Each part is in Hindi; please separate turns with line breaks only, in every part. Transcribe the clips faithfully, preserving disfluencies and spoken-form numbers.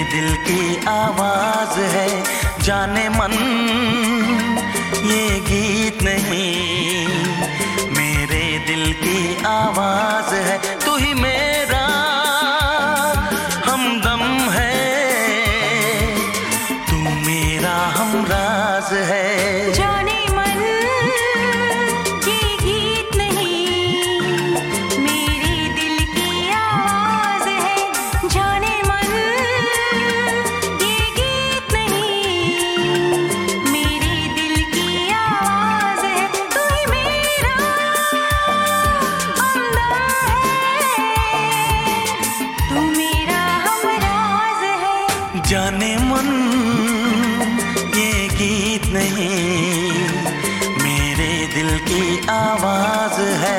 दिल की आवाज है, जाने मन ये गीत नहीं, मेरे दिल की आवाज है। तू ही मेरा हमदम है, तू मेरा हमराज है।
जाने मन ये गीत नहीं, मेरे दिल की आवाज है। जाने मन ये गीत नहीं, मेरे दिल की आवाज है। तू ही मेरा हमदम है, तू मेरा हमराज है।
जाने मन ये गीत नहीं, मेरे दिल की आवाज है।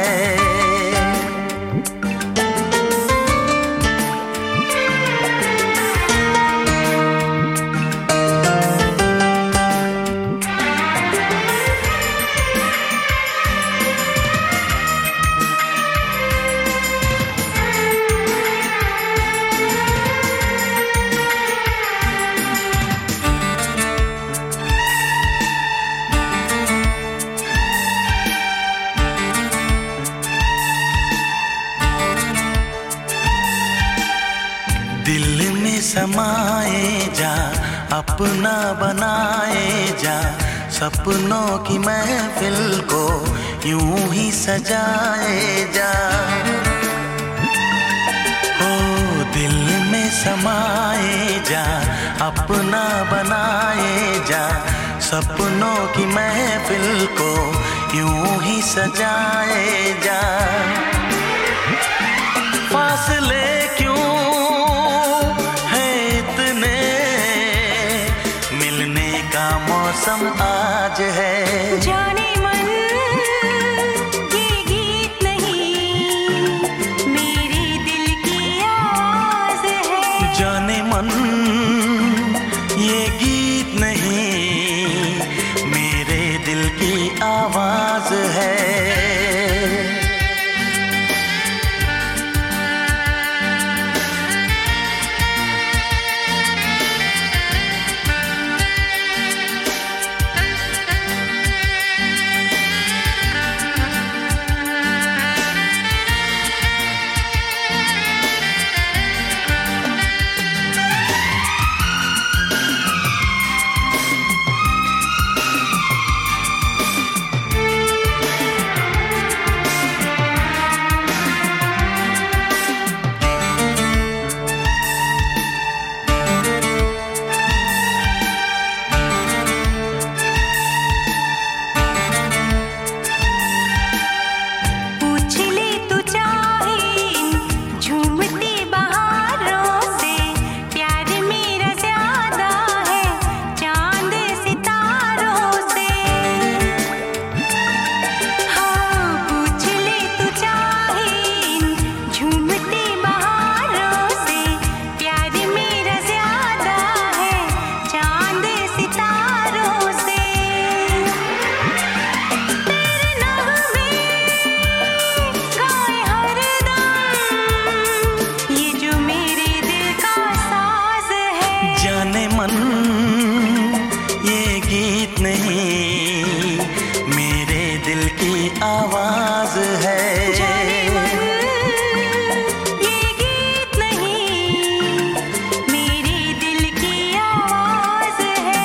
दिल में समाए जा, अपना बनाए जा, सपनों की महफिल को यूं ही सजाए जा। ओ दिल में समाए जा, अपना बनाए जा, सपनों की महफिल को यूं ही सजाए जा। फासले क्यों मौसम आज है।
जाने मन ये गीत नहीं, मेरे दिल की आवाज है।
जाने मन ये गीत नहीं, मेरे दिल की आवाज है। जाने मन ये गीत नहीं, मेरे दिल की आवाज है।
जाने मन ये गीत नहीं, मेरे दिल की आवाज है।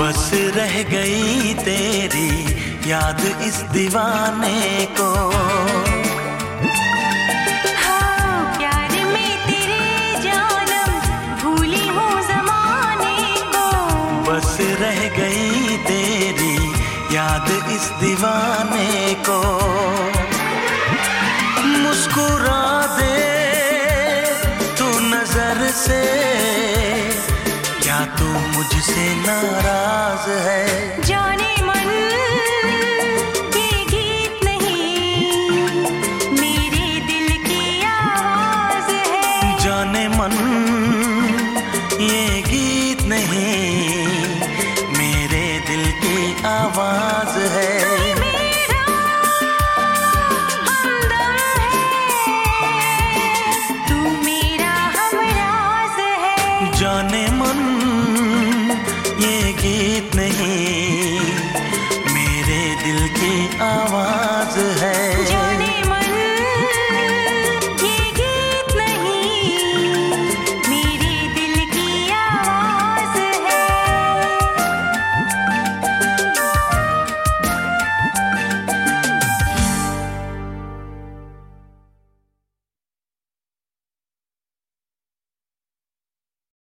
रह गई तेरी याद इस दीवाने को। दीवाने को मुस्कुरा दे तू नजर से, क्या तू मुझसे नाराज है?
जाने मन ये गीत नहीं, मेरे दिल की आवाज है।
जाने मन ये